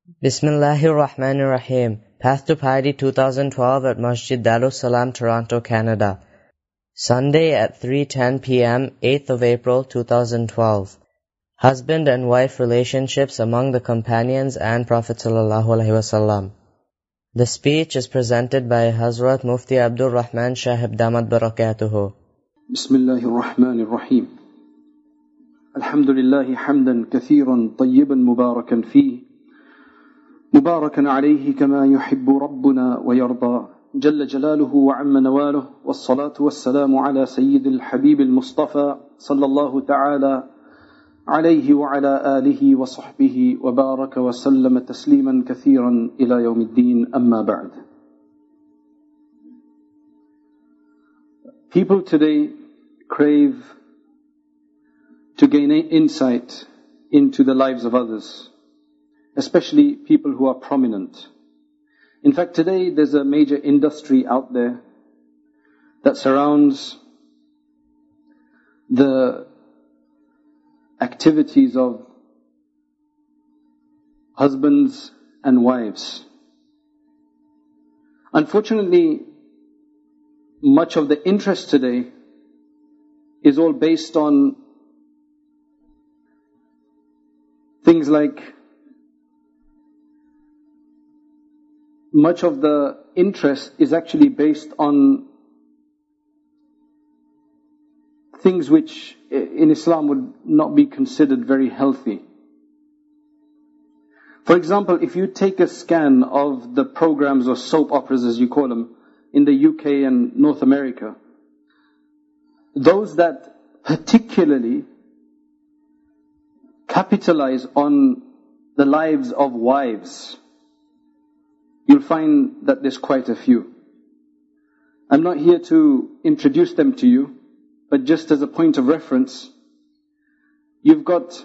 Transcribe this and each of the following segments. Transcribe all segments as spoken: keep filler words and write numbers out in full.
Bismillahir Rahmanir Rahim. Path to Piety twenty twelve at Masjid Darus Salam, Toronto, Canada. Sunday at three ten p m, eighth of April two thousand twelve. Husband and wife relationships among the companions and Prophet Sallallahu Alaihi Wasallam. The speech is presented by Hazrat Mufti Abdul Rahman Shahib Damat Barakatuhu. Bismillahir Rahmanir Rahim. Alhamdulillahi hamdan kathiran tayyiban mubarakan fih. مباركا عليه كما يحب ربنا ويرضى جل جلاله وعم نواله والصلاة والسلام على سيد الحبيب المصطفى صلى الله تعالى عليه وعلى آله وصحبه وبارك وسلم تسليما كثيرا إلى يوم الدين أما بعد. People today crave to gain insight into the lives of others, especially people who are prominent. In fact, today there's a major industry out there that surrounds the activities of husbands and wives. Unfortunately, much of the interest today is all based on things like Much of the interest is actually based on things which in Islam would not be considered very healthy. For example, if you take a scan of the programs or soap operas as you call them in the U K and North America, those that particularly capitalize on the lives of wives, you'll find that there's quite a few. I'm not here to introduce them to you, but just as a point of reference, you've got,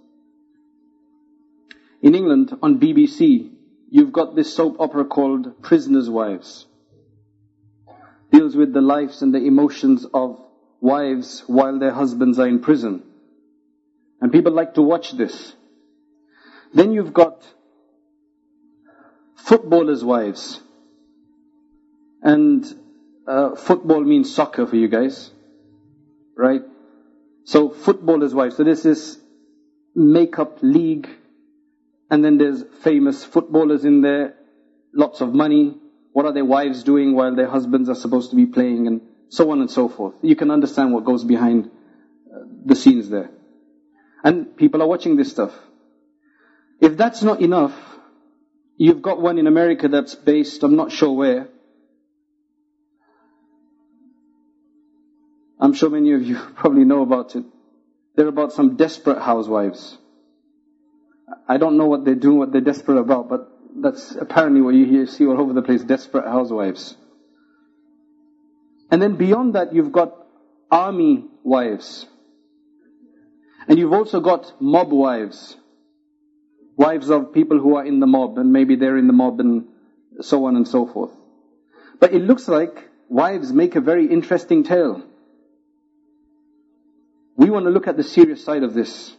in England on B B C, you've got this soap opera called Prisoners' Wives. Deals with the lives and the emotions of wives while their husbands are in prison. And people like to watch this. Then you've got Footballers' Wives. And uh, football means soccer for you guys, right? So Footballers' Wives. So this is make-up league, and then there's famous footballers in there, lots of money. What are their wives doing while their husbands are supposed to be playing, and so on and so forth. You can understand what goes behind uh, the scenes there. And people are watching this stuff. If that's not enough, you've got one in America that's based, I'm not sure where. I'm sure many of you probably know about it. They're about some desperate housewives. I don't know what they're doing, what they're desperate about, but that's apparently what you hear, see all over the place, desperate housewives. And then beyond that, you've got army wives. And you've also got mob wives. Wives of people who are in the mob, and maybe they're in the mob and so on and so forth. But it looks like wives make a very interesting tale. We want to look at the serious side of this.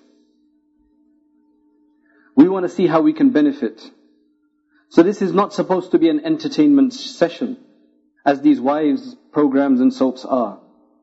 We want to see how we can benefit. So this is not supposed to be an entertainment session, as these wives programs and soaps are.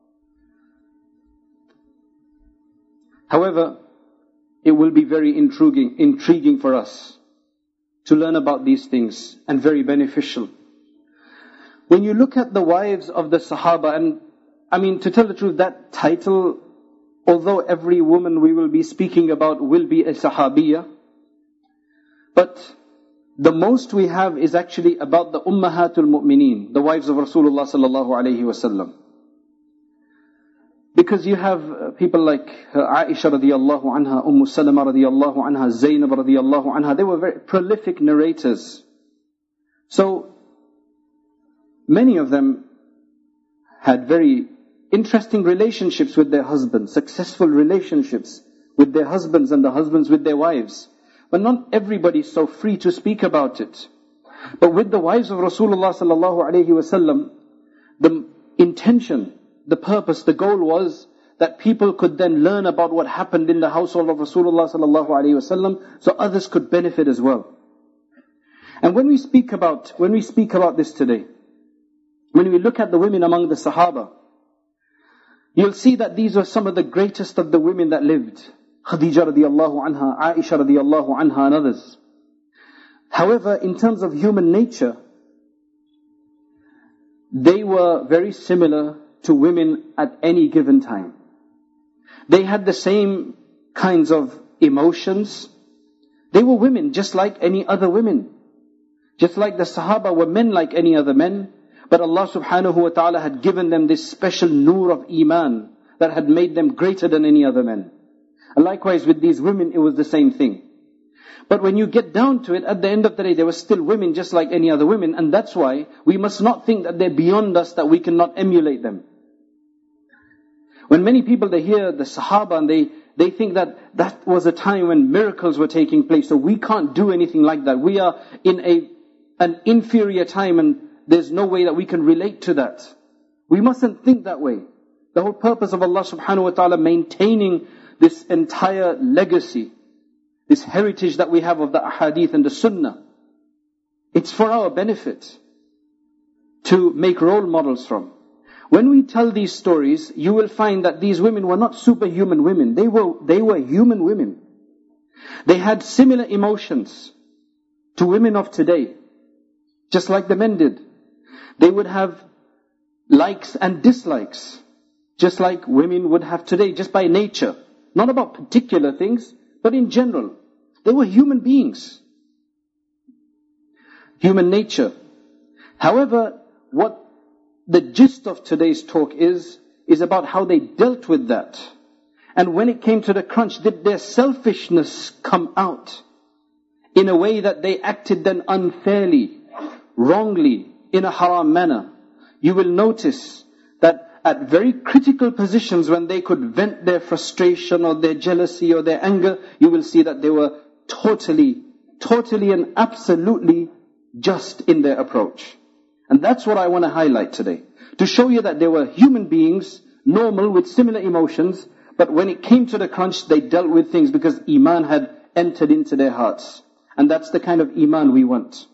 However, it will be very intriguing, intriguing for us to learn about these things, and very beneficial. When you look at the wives of the Sahaba, and I mean, to tell the truth, that title, although every woman we will be speaking about will be a Sahabiya, but the most we have is actually about the Ummahatul Mu'mineen, the wives of Rasulullah sallallahu alayhi wa sallam. Because you have people like Aisha radiyallahu anha, Umm Salama radiyallahu anha, Zainab radiyallahu anha. They were very prolific narrators. So many of them had very interesting relationships with their husbands, successful relationships with their husbands and the husbands with their wives. But not everybody is so free to speak about it. But with the wives of Rasulullah sallallahu alayhi wa sallam, the intention, the purpose, the goal was that people could then learn about what happened in the household of Rasulullah sallallahu alaihi wasallam, so others could benefit as well. And when we speak about, when we speak about this today, when we look at the women among the Sahaba, you'll see that these were some of the greatest of the women that lived. Khadija radiallahu anha, Aisha radiallahu anha, and others. However, in terms of human nature, they were very similar to women at any given time. They had the same kinds of emotions. They were women just like any other women. Just like the Sahaba were men like any other men. But Allah subhanahu wa ta'ala had given them this special nur of Iman that had made them greater than any other men. And likewise with these women, it was the same thing. But when you get down to it, at the end of the day, they were still women just like any other women. And that's why we must not think that they're beyond us, that we cannot emulate them. When many people, they hear the Sahaba and they, they think that that was a time when miracles were taking place, so we can't do anything like that. We are in a an inferior time and there's no way that we can relate to that. We mustn't think that way. The whole purpose of Allah subhanahu wa ta'ala maintaining this entire legacy, this heritage that we have of the ahadith and the sunnah, it's for our benefit to make role models from. When we tell these stories, you will find that these women were not superhuman women. They were, they were human women. They had similar emotions to women of today, just like the men did. They would have likes and dislikes, just like women would have today, just by nature. Not about particular things, but in general. They were human beings. Human nature. However, what the gist of today's talk is, is about how they dealt with that. And when it came to the crunch, did their selfishness come out in a way that they acted then unfairly, wrongly, in a haram manner? You will notice that at very critical positions when they could vent their frustration or their jealousy or their anger, you will see that they were totally, totally and absolutely just in their approach. And that's what I want to highlight today. To show you that they were human beings, normal with similar emotions, but when it came to the crunch, they dealt with things because Iman had entered into their hearts. And that's the kind of Iman we want.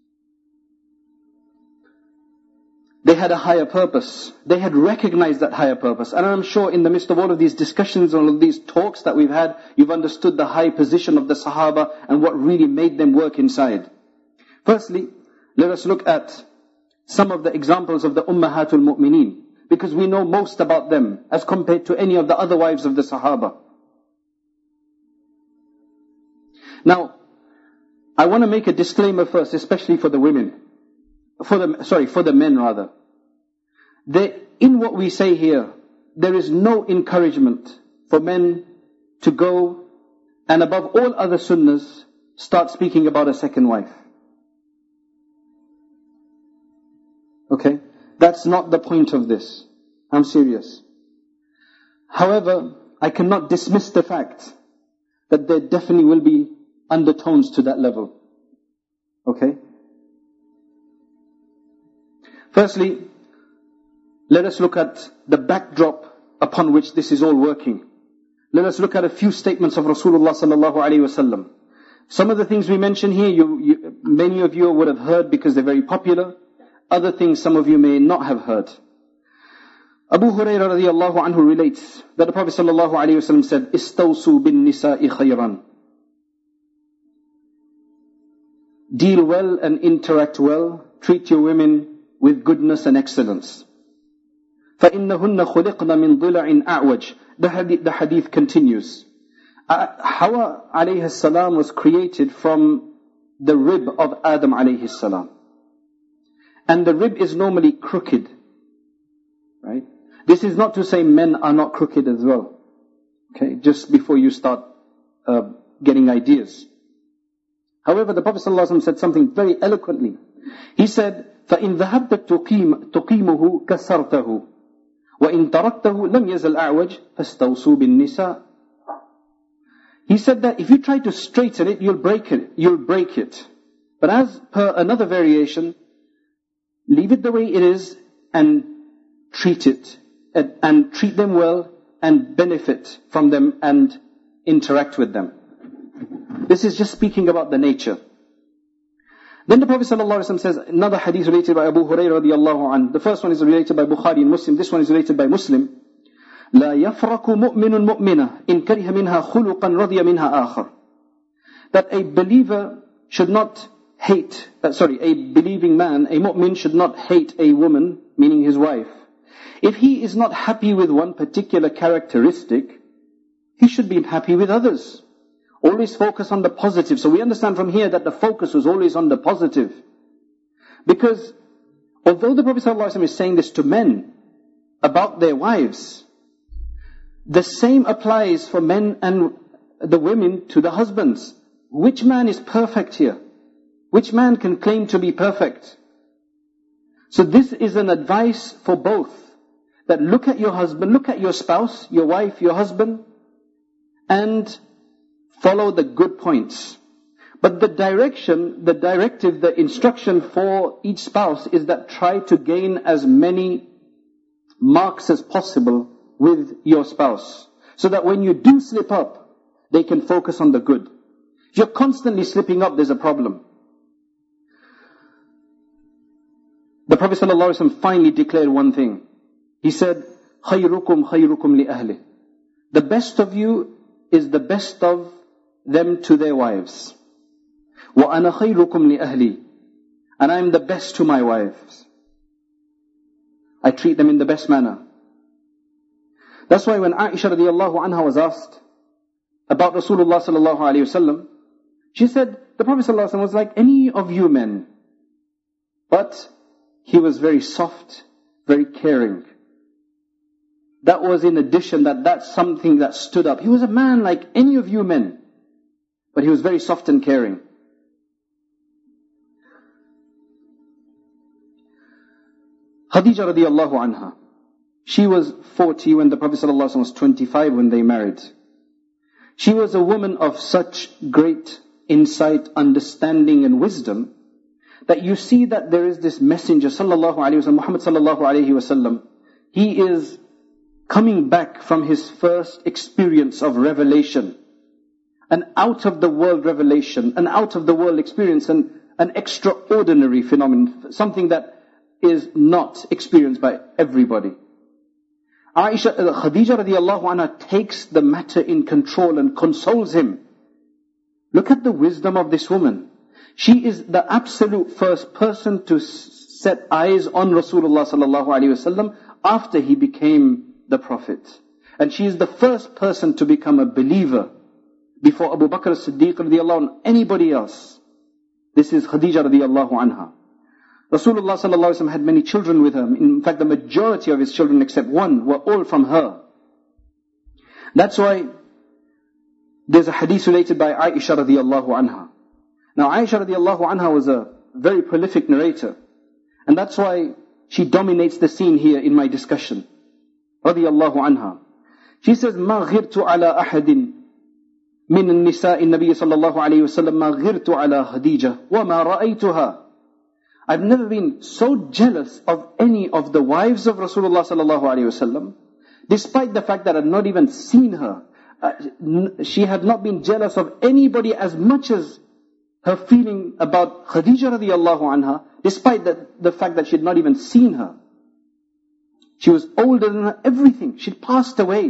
They had a higher purpose. They had recognized that higher purpose. And I'm sure in the midst of all of these discussions, all of these talks that we've had, you've understood the high position of the Sahaba and what really made them work inside. Firstly, let us look at some of the examples of the Ummahatul Mu'mineen, because we know most about them as compared to any of the other wives of the Sahaba. Now, I want to make a disclaimer first, especially for the women. For the, sorry, for the men rather. They, in what we say here, there is no encouragement for men to go and above all other sunnahs, start speaking about a second wife. Okay? That's not the point of this. I'm serious. However, I cannot dismiss the fact that there definitely will be undertones to that level. Okay? Firstly, let us look at the backdrop upon which this is all working. Let us look at a few statements of Rasulullah sallallahu alaihi wasallam. Some of the things we mention here, you, you, many of you would have heard because they're very popular. Other things some of you may not have heard. Abu Hurairah radiallahu anhu relates that the Prophet sallallahu alaihi wasallam said, "Istawsu bin nisa'i khayran." Deal well and interact well. Treat your women with goodness and excellence. فَإِنَّهُنَّ خُلِقْنَ مِنْ ضِلَعٍ أَعْوَجٍ. The hadith, the hadith continues. Uh, Hawa alayhi salam was created from the rib of Adam alayhi salam. And the rib is normally crooked. Right? This is not to say men are not crooked as well. Okay? Just before you start uh, getting ideas. However, the Prophet ﷺ said something very eloquently. He said, فَإِنْ ذَهَبْتَ تُقِيم تُقِيمُهُ كَسَرْتَهُ وَإِنْ تَرَكْتَهُ لَمْ يَزَلْ أَعْوَجْ فَاسْتَوْصُوا بِالنِّسَاءِ. He said that if you try to straighten it, you'll break it. You'll break it. But as per another variation, leave it the way it is and treat it. And, and treat them well and benefit from them and interact with them. This is just speaking about the nature. Then the Prophet ﷺ says, another hadith related by Abu Hurairah radiallahu anhu. The first one is related by Bukhari and Muslim. This one is related by Muslim. لا يفرق مؤمن مؤمنة إن كره منها خلقا رضي منها آخر. That a believer should not hate, uh, sorry, a believing man, a mu'min should not hate a woman, meaning his wife. If he is not happy with one particular characteristic, he should be happy with others. Always focus on the positive. So we understand from here that the focus was always on the positive. Because although the Prophet ﷺ is saying this to men about their wives, the same applies for men and the women to the husbands. Which man is perfect here? Which man can claim to be perfect? So this is an advice for both. That look at your husband, look at your spouse, your wife, your husband, and follow the good points. But the direction, the directive, the instruction for each spouse is that try to gain as many marks as possible with your spouse. So that when you do slip up, they can focus on the good. If you're constantly slipping up, there's a problem. The Prophet ﷺ finally declared one thing. He said, خَيْرُكُمْ خَيْرُكُمْ لِأَهْلِهِ. The best of you is the best of them to their wives. وَأَنَا خَيْرُكُمْ لِأَهْلِي. And I am the best to my wives. I treat them in the best manner. That's why when Aisha radiallahu anha was asked about Rasulullah sallallahu alayhi wasallam, she said, the Prophet sallallahu alayhi wasallam was like any of you men. But he was very soft, very caring. That was in addition, that that's something that stood up. He was a man like any of you men. But he was very soft and caring. Khadija radiallahu anha. She was forty when the Prophet ﷺ was twenty-five when they married. She was a woman of such great insight, understanding and wisdom that you see that there is this messenger sallallahu alayhi wa sallam, Muhammad sallallahu alayhi wa sallam. He is coming back from his first experience of revelation. An out-of-the-world revelation, an out-of-the-world experience, and an extraordinary phenomenon, something that is not experienced by everybody. Aisha, uh, Khadija radiallahu anha takes the matter in control and consoles him. Look at the wisdom of this woman. She is the absolute first person to set eyes on Rasulullah sallallahu alaihi wasallam after he became the Prophet. And she is the first person to become a believer before Abu Bakr as-Siddiq radiallahu anhu, anybody else. This is Khadija radiallahu anha. Rasulullah sallallahu alaihi wasallam had many children with her. In fact, the majority of his children except one were all from her. That's why there's a hadith related by Aisha radiallahu anha. Now Aisha radiallahu anha was a very prolific narrator. And that's why she dominates the scene here in my discussion. Radiallahu anha. She says, مَا غِرْتُ عَلَىٰ أَحَدٍ مِنَ النِّسَاءِ النَّبِيِّ صلى الله عليه وسلم مَا غِرْتُ عَلَىٰ خَدِيجَةٍ وَمَا رَأَيْتُهَا. I've never been so jealous of any of the wives of Rasulullah sallallahu alaihi wasallam, despite the fact that I've not even seen her. Uh, she had not been jealous of anybody as much as her feeling about Khadija radiallahu anha, despite the, the fact that she had not even seen her. She was older than her, everything. She'd passed away.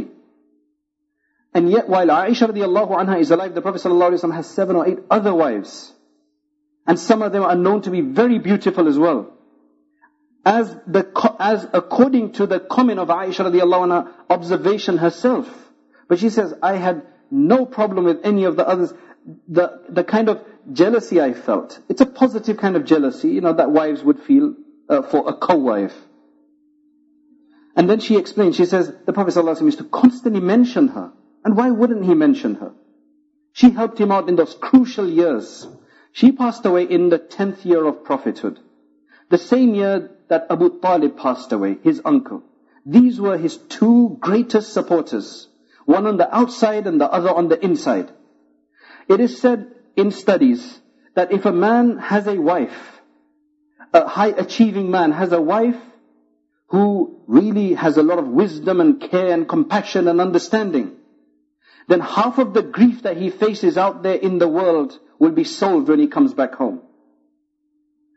And yet while Aisha radiallahu anha is alive, the Prophet sallallahu alaihi wasallam has seven or eight other wives. And some of them are known to be very beautiful as well. As the as according to the comment of Aisha radiallahu anha, observation herself. But she says, I had no problem with any of the others. The the kind of jealousy I felt, it's a positive kind of jealousy, you know, that wives would feel uh, for a co-wife. And then she explains, she says, the Prophet ﷺ used to constantly mention her. And why wouldn't he mention her? She helped him out in those crucial years. She passed away in the tenth year of prophethood. The same year that Abu Talib passed away, his uncle. These were his two greatest supporters. One on the outside and the other on the inside. It is said in studies that if a man has a wife, a high achieving man has a wife who really has a lot of wisdom and care and compassion and understanding, then half of the grief that he faces out there in the world will be solved when he comes back home.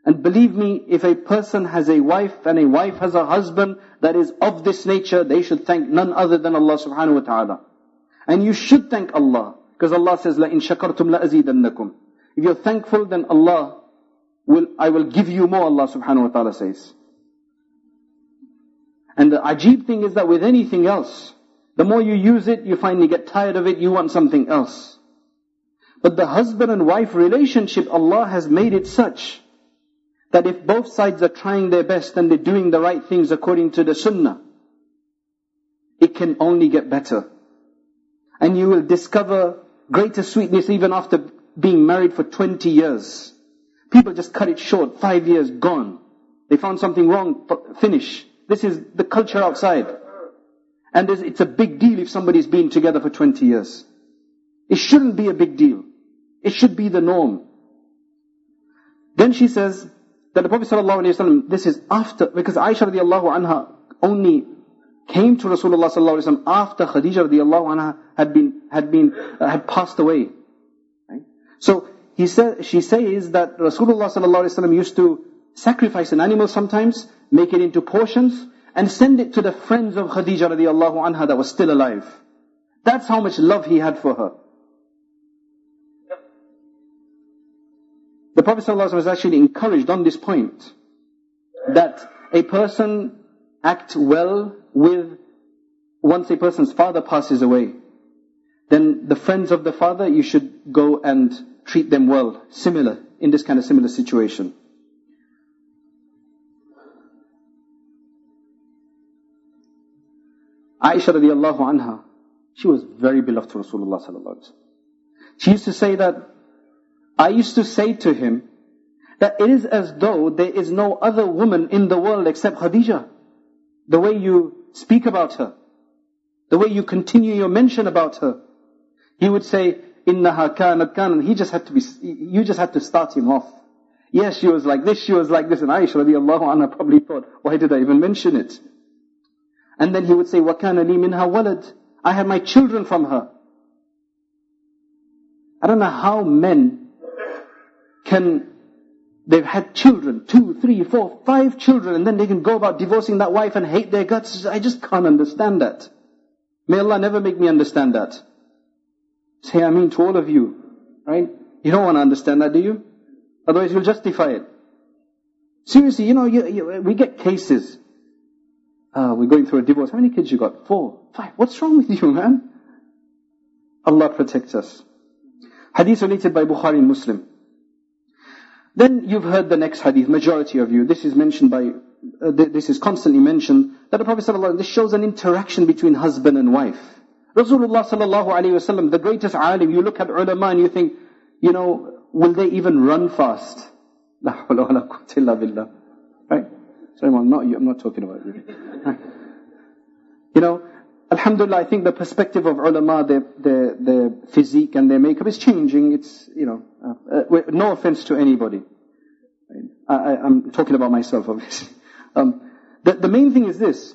And believe me, if a person has a wife and a wife has a husband that is of this nature, they should thank none other than Allah subhanahu wa ta'ala. And you should thank Allah, because Allah says, لَإِن شَكَرْتُمْ لَأَزِيدَنَّكُمْ. If you're thankful, then Allah will, I will give you more, Allah subhanahu wa ta'ala says. And the ajib thing is that with anything else, the more you use it, you finally get tired of it, you want something else. But the husband and wife relationship, Allah has made it such that if both sides are trying their best and they're doing the right things according to the sunnah, it can only get better. And you will discover greater sweetness even after being married for twenty years. People just cut it short, five years, gone. They found something wrong, finish. This is the culture outside. And it's a big deal if somebody's been together for twenty years. It shouldn't be a big deal. It should be the norm. Then she says that the Prophet ﷺ, this is after, because Aisha radiallahu anha only came to Rasulullah sallallahu alaihi wasallam after Khadija radiallahu anha had been, had been, uh, had passed away. Right? So he said, she says that Rasulullah sallallahu alaihi wasallam used to sacrifice an animal sometimes, make it into portions, and send it to the friends of Khadija radiallahu anha that was still alive. That's how much love he had for her. The Prophet ﷺ was actually encouraged on this point, that a person act well with, once a person's father passes away, then the friends of the father, you should go and treat them well, similar, in this kind of similar situation. Aisha radiallahu anha, she was very beloved to Rasulullah sallallahu alaihi wasallam. She used to say that, I used to say to him that it is as though there is no other woman in the world except Khadija. The way you speak about her, the way you continue your mention about her. He would say, "Innaha kanat kanan." He just had to be, you just had to start him off. Yes, she was like this, she was like this. And Aisha radiallahu anha probably thought, why did I even mention it? And then he would say, وَكَانَ لِي مِنْهَا وَلَدٍ. I had my children from her. I don't know how men can, they've had children, two, three, four, five children, and then they can go about divorcing that wife and hate their guts. I just can't understand that. May Allah never make me understand that. Say Ameen to all of you, right? You don't want to understand that, do you? Otherwise you'll justify it. Seriously, you know, you, you, we get cases. Uh, we're going through a divorce. How many kids you got? Four, five. What's wrong with you, man? Allah protects us. Hadith related by Bukhari and Muslim. Then you've heard the next hadith, majority of you. This is mentioned by, uh, th- this is constantly mentioned, that the Prophet ﷺ, this shows an interaction between husband and wife. Rasulullah sallallahu alayhi wasallam, the greatest alim, you look at ulama and you think, you know, will they even run fast? La hawla wa la quwwata illa billah. Right? Sorry, I'm not you, I'm not talking about you. Right. You know, alhamdulillah, I think the perspective of ulama, their, their, their physique and their makeup is changing. It's, you know, uh, uh, no offense to anybody. I, I, I'm talking about myself, obviously. Um, the, the main thing is this.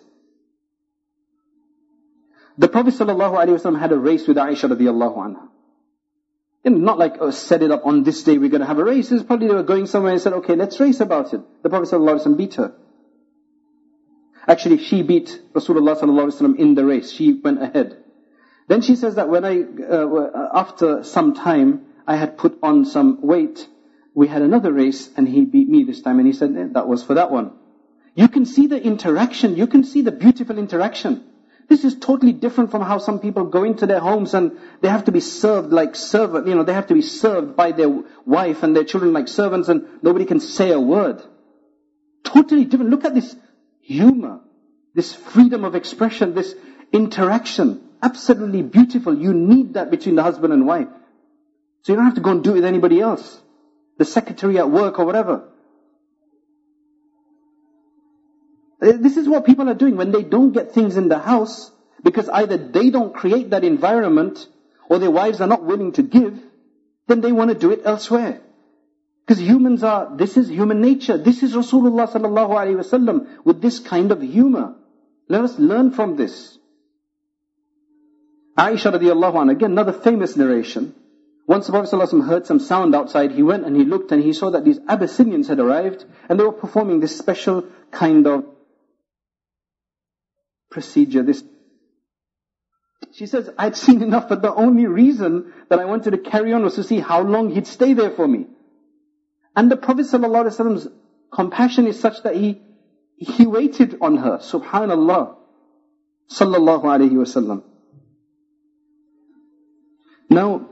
The Prophet ﷺ had a race with Aisha radiallahu anha. And not like, oh, set it up on this day, we're going to have a race. It's probably they were going somewhere and said, okay, let's race about it. The Prophet ﷺ beat her. Actually, she beat Rasulullah sallallahu alaihi wasallam in the race. She went ahead. Then she says that when I, uh, after some time, I had put on some weight, we had another race and he beat me this time. And he said, eh, that was for that one. You can see the interaction. You can see the beautiful interaction. This is totally different from how some people go into their homes and they have to be served like servant. You know, they have to be served by their wife and their children like servants and nobody can say a word. Totally different. Look at this humor, this freedom of expression, this interaction. Absolutely beautiful. You need that between the husband and wife. So you don't have to go and do it with anybody else. The secretary at work or whatever. This is what people are doing when they don't get things in the house, because either they don't create that environment or their wives are not willing to give, then they want to do it elsewhere. Because humans are, this is human nature. This is Rasulullah sallallahu alaihi wasallam with this kind of humor. Let us learn from this. Aisha radiallahu anha, again another famous narration. Once the Prophet ﷺ heard some sound outside, he went and he looked and he saw that these Abyssinians had arrived and they were performing this special kind of procedure. This, she says, I'd seen enough, but the only reason that I wanted to carry on was to see how long he'd stay there for me. And the Prophet ﷺ's compassion is such that he, he waited on her. Subhanallah. Sallallahu alayhi wasallam. Now,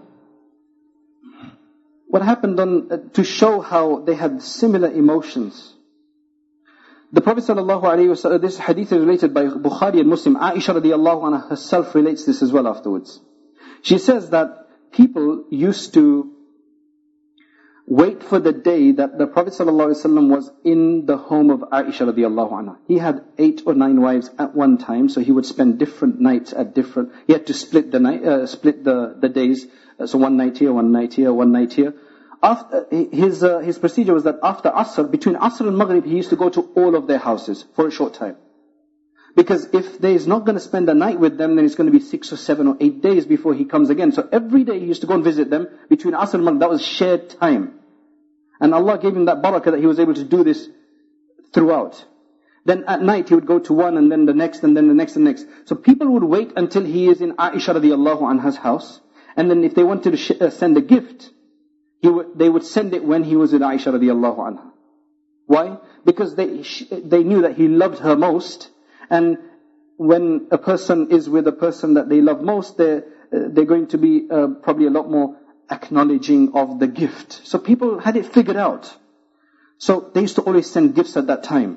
what happened on, uh, to show how they had similar emotions. The Prophet sallallahu alaihi wasallam, this hadith is related by Bukhari and Muslim. Aisha radiallahu anha herself relates this as well afterwards. She says that people used to wait for the day that the Prophet sallallahu alaihi wasallam was in the home of Aisha radiallahu anha. He had eight or nine wives at one time, so he would spend different nights at different, he had to split the night, uh, split the, the days. So one night here, one night here, one night here. After, his, uh, his procedure was that after Asr, between Asr and Maghrib, he used to go to all of their houses for a short time. Because if they is not going to spend the night with them, then it's going to be six or seven or eight days before he comes again. So every day he used to go and visit them between Asr and Maghrib. That was shared time. And Allah gave him that barakah that he was able to do this throughout. Then at night he would go to one and then the next and then the next and the next. So people would wait until he is in Aisha radiallahu anha's house. And then if they wanted to sh- uh, send a gift, he would, they would send it when he was with Aisha radiallahu anha. Why? Because they sh- they knew that he loved her most. And when a person is with a person that they love most, they're, uh, they're going to be uh, probably a lot more acknowledging of the gift. So people had it figured out. So they used to always send gifts at that time.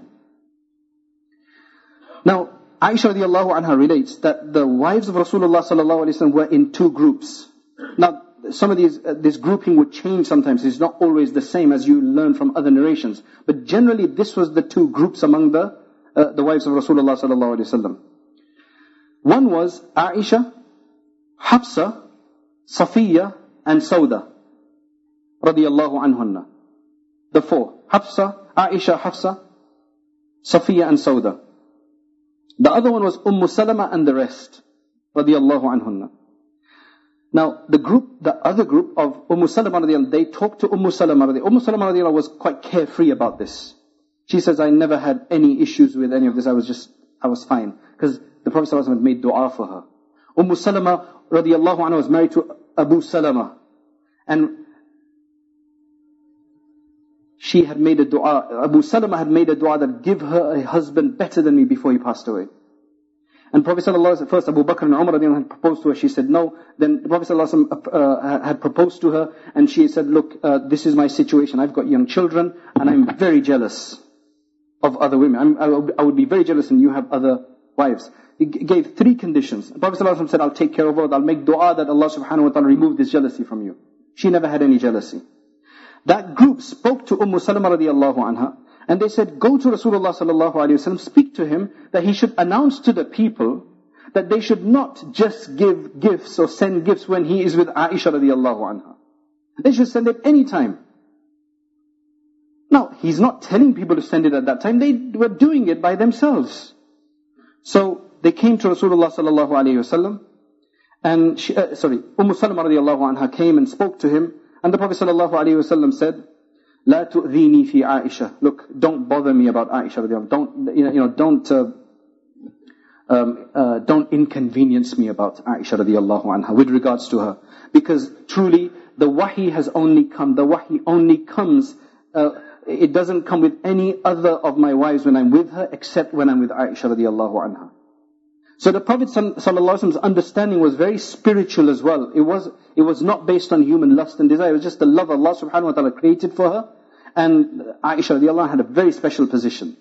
Now, Aisha radiallahu anha relates that the wives of Rasulullah sallallahu alaihi wasallam were in two groups. Now, some of these, uh, this grouping would change sometimes. It's not always the same as you learn from other narrations. But generally, this was the two groups among the uh, the wives of Rasulullah sallallahu alaihi wasallam. One was Aisha, Hafsa, Safiya, and Sauda radiallahu anhunna. The four: Hafsa, Aisha, Hafsa, Safiya, and Sauda. The other one was Umm Salama and the rest, radiyallahu anhunna. Now, the group, the other group of Umm Salama radiyallahu, they talked to Umm Salama radiyallahu. Umm Salama radiyallahu was quite carefree about this. She says, I never had any issues with any of this. I was just, I was fine. Because the Prophet ﷺ had made dua for her. Umm Salama radiyallahu anha was married to Abu Salama. And she had made a dua, Abu Salama had made a dua that give her a husband better than me before he passed away. And Prophet ﷺ, first Abu Bakr and Umar had proposed to her, she said no. Then the Prophet ﷺ uh, had proposed to her and she said, look, uh, this is my situation. I've got young children and I'm very jealous of other women. I'm, I, would, I would be very jealous and you have other wives. He g- gave three conditions. The Prophet ﷺ said, I'll take care of her, I'll make dua that Allah subhanahu wa ta'ala remove this jealousy from you. She never had any jealousy. That group spoke to Umm Salama radiallahu anha, and they said, go to Rasulullah sallallahu alayhi wa sallam, speak to him that he should announce to the people that they should not just give gifts or send gifts when he is with Aisha radiallahu anha. They should send it any time. Now, he's not telling people to send it at that time, they were doing it by themselves. So, they came to Rasulullah sallallahu alayhi wa sallam, and she, uh, sorry, Umm Salama radiallahu anha came and spoke to him, and the Prophet sallallahu alayhi wa sallam said, La tu'dhini fi Aisha. Look, don't bother me about Aisha radiallahu anha. Don't, you know, you know don't, uh, um, uh, don't inconvenience me about Aisha radiallahu anha with regards to her. Because truly, the wahi has only come, the wahi only comes, uh, it doesn't come with any other of my wives when I'm with her, except when I'm with Aisha radiallahu anha. So the Prophet ﷺ's understanding was very spiritual as well. It was, it was not based on human lust and desire. It was just the love Allah subhanahu wa ta'ala created for her. And Aisha radiallahu anha had a very special position.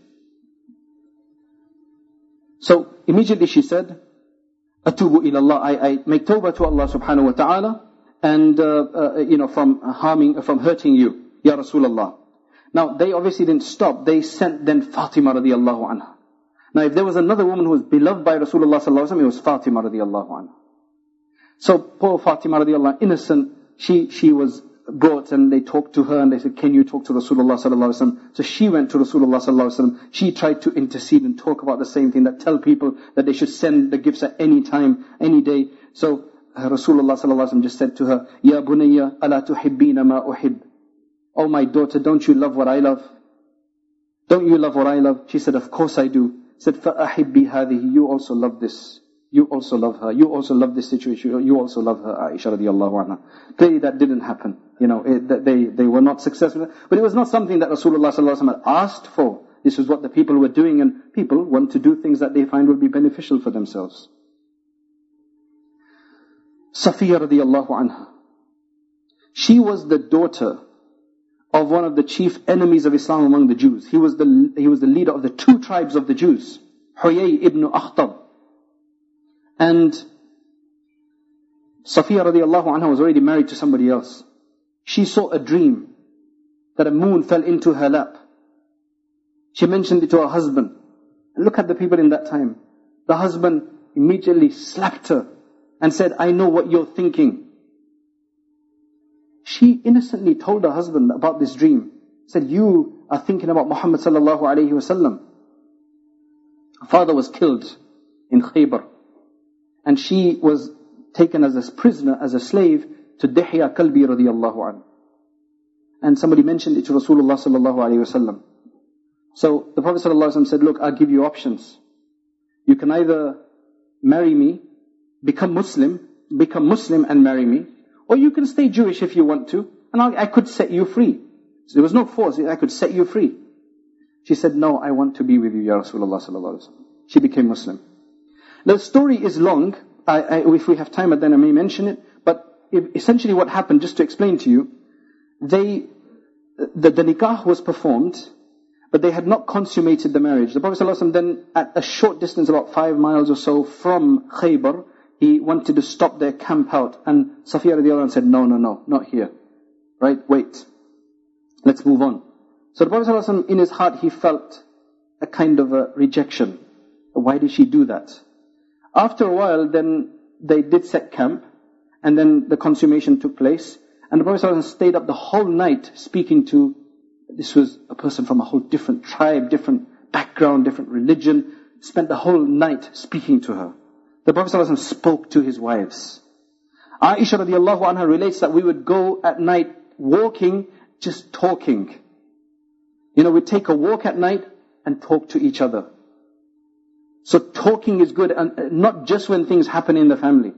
So immediately she said, Atubu ilallah, I, I make tawbah to Allah subhanahu wa ta'ala, and, uh, uh, you know, from harming, from hurting you, Ya Rasulullah. Now they obviously didn't stop. They sent then Fatima radiallahu anha. Now if there was another woman who was beloved by Rasulullah sallallahu alaihi wasallam, it was Fatima radiallahu anha. So poor Fatima radiallahu anha, innocent, she, she was brought and they talked to her and they said, can you talk to Rasulullah sallallahu alaihi wasallam? So she went to Rasulullah sallallahu alaihi wasallam. She tried to intercede and talk about the same thing, that tell people that they should send the gifts at any time, any day. So Rasulullah sallallahu alaihi wasallam just said to her, Ya bunayya, ala tuhibbina ma uhib. Oh my daughter, don't you love what I love? Don't you love what I love? She said, of course I do. He said, فَأَحِبِّي هَذِهِ. You also love this. You also love her. You also love this situation. You also love her, Aisha radiallahu anha. Clearly that didn't happen. You know, it, they, they were not successful. But it was not something that Rasulullah sallallahu alaihi wasallam had asked for. This is what the people were doing, and people want to do things that they find will be beneficial for themselves. Safiya radiallahu anha. She was the daughter of one of the chief enemies of Islam among the Jews. He was the, he was the leader of the two tribes of the Jews, Huyay ibn Akhtab. And Safiya radiallahu anha was already married to somebody else. She saw a dream that a moon fell into her lap. She mentioned it to her husband. And look at the people in that time. The husband immediately slapped her and said, I know what you're thinking. She innocently told her husband about this dream. Said, you are thinking about Muhammad sallallahu alayhi wa sallam. Her father was killed in Khaybar. And she was taken as a prisoner, as a slave to Dihya Kalbi radiyallahu anhu. And somebody mentioned it to Rasulullah sallallahu alayhi wa sallam. So the Prophet sallallahu alayhi wa sallam said, look, I'll give you options. You can either marry me, become Muslim, become Muslim and marry me, or you can stay Jewish if you want to, and I, I could set you free. So there was no force, I could set you free. She said, no, I want to be with you, Ya Rasulullah sallallahu alayhi wa sallam. She became Muslim. The story is long. I, I, if we have time, then I may mention it. But essentially what happened, just to explain to you, they, the, the nikah was performed, but they had not consummated the marriage. The Prophet ﷺ then, at a short distance, about five miles or so from Khaybar, he wanted to stop their camp out. And Safiya radiallahu anha said, no, no, no, not here. Right, wait. Let's move on. So the Prophet ﷺ, in his heart, he felt a kind of a rejection. Why did she do that? After a while, then they did set camp, and then the consummation took place. And the Prophet ﷺ stayed up the whole night speaking to, this was a person from a whole different tribe, different background, different religion, spent the whole night speaking to her. The Prophet ﷺ spoke to his wives. Aisha radiallahu anha relates that we would go at night walking, just talking. You know, we'd take a walk at night and talk to each other. So talking is good, and not just when things happen in the family.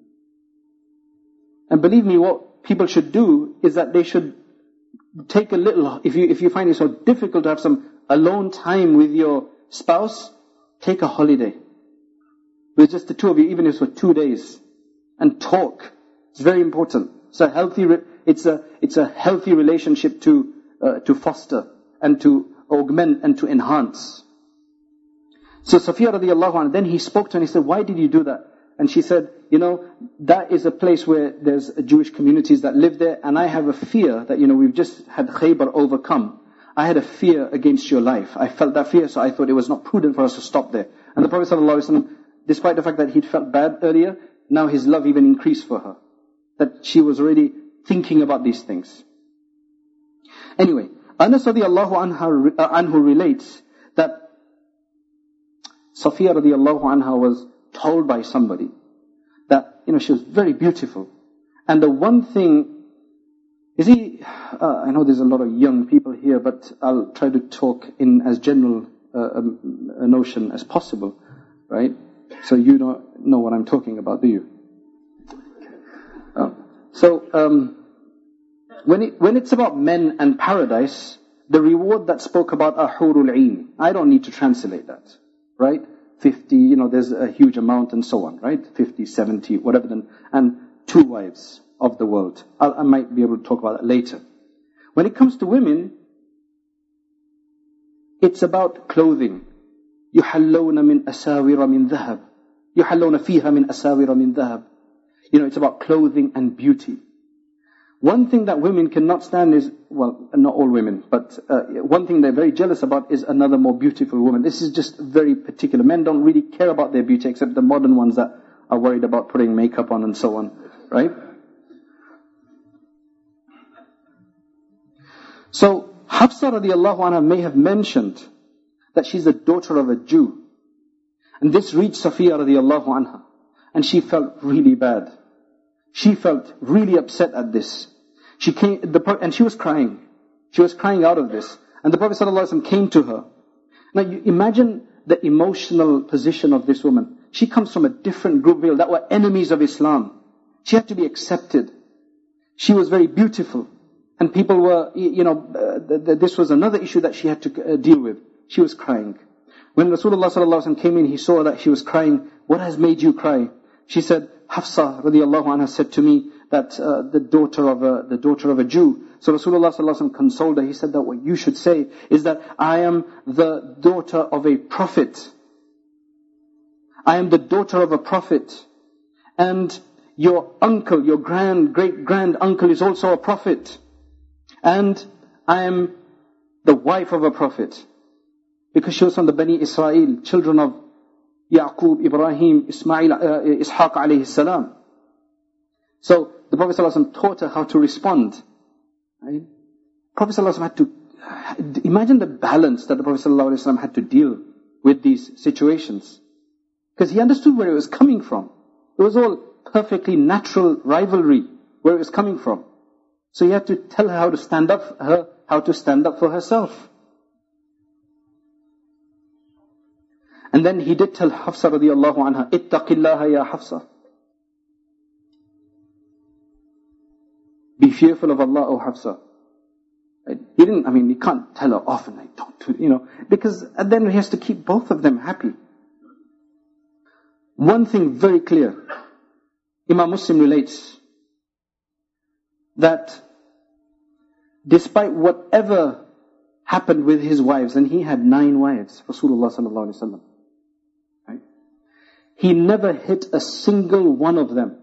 And believe me, what people should do is that they should take a little, if you, if you find it so difficult to have some alone time with your spouse, take a holiday. With just the two of you, even if it's for two days. And talk. It's very important. It's a healthy, it's a, it's a healthy relationship to, uh, to foster and to augment and to enhance. So Safiya radiallahu anha, then he spoke to her and he said, why did you do that? And she said, you know, that is a place where there's Jewish communities that live there, and I have a fear that, you know, we've just had Khaybar overcome. I had a fear against your life. I felt that fear, so I thought it was not prudent for us to stop there. And the Prophet ﷺ, despite the fact that he'd felt bad earlier, now his love even increased for her. That she was already thinking about these things. Anyway, Anas radiallahu anha, uh, anhu relates that Safiya radiallahu anha was told by somebody that, you know, she was very beautiful. And the one thing, is he, uh, I know there's a lot of young people here, but I'll try to talk in as general uh, um, a notion as possible, right? So you don't know what I'm talking about, do you? Uh, so, um, when it, when it's about men and paradise, the reward that spoke about are hurul ain. I don't need to translate that, right? fifty, you know, there's a huge amount and so on, right? fifty, seventy, whatever, then, and two wives of the world. I'll, I might be able to talk about that later. When it comes to women, it's about clothing. يُحَلَّوْنَ مِنْ أَسَاوِرَ مِنْ ذَهَبٍ يُحَلَّوْنَ فِيهَا مِنْ أَسَاوِرَ مِنْ ذَهَبٍ. You know, it's about clothing and beauty. One thing that women cannot stand is, well, not all women, but uh, one thing they're very jealous about is another more beautiful woman. This is just very particular. Men don't really care about their beauty, except the modern ones that are worried about putting makeup on and so on, right? So, Hafsa radiallahu anha may have mentioned that she's the daughter of a Jew. And this reached Safiya radiallahu anha. And she felt really bad. she felt really upset at this. She came, the, and she was crying. She was crying out of this. And the Prophet ﷺ came to her. Now you imagine the emotional position of this woman. She comes from a different group that were enemies of Islam. She had to be accepted. She was very beautiful. And people were, you know, uh, this was another issue that she had to uh, deal with. She was crying. When Rasulullah ﷺ came in, he saw that she was crying. What has made you cry? She said, Hafsa radiallahu anha said to me that uh, the daughter of a the daughter of a Jew. So Rasulullah ﷺ consoled her. He said that what you should say is that I am the daughter of a prophet. I am the daughter of a prophet. And your uncle, your grand, great grand uncle is also a prophet. And I am the wife of a prophet. Because she was from the Bani Israel, children of Yaqub, Ibrahim, Ismail, uh, Ishaq alayhi salam. So the Prophet ﷺ taught her how to respond. Right? Prophet ﷺ had to, imagine the balance that the Prophet ﷺ had to deal with these situations. Because he understood where it was coming from. It was all perfectly natural rivalry, where it was coming from. So he had to tell her how to stand up, her, how to stand up for herself. And then he did tell Hafsa radiallahu anha, ittaqillaha ya Hafsa. Be fearful of Allah, O Hafsa. Right? He didn't, I mean, he can't tell her off and like, don't do it, you know, because then he has to keep both of them happy. One thing very clear, Imam Muslim relates that despite whatever happened with his wives, and he had nine wives, Rasulullah sallallahu alaihi wasallam, right? He never hit a single one of them.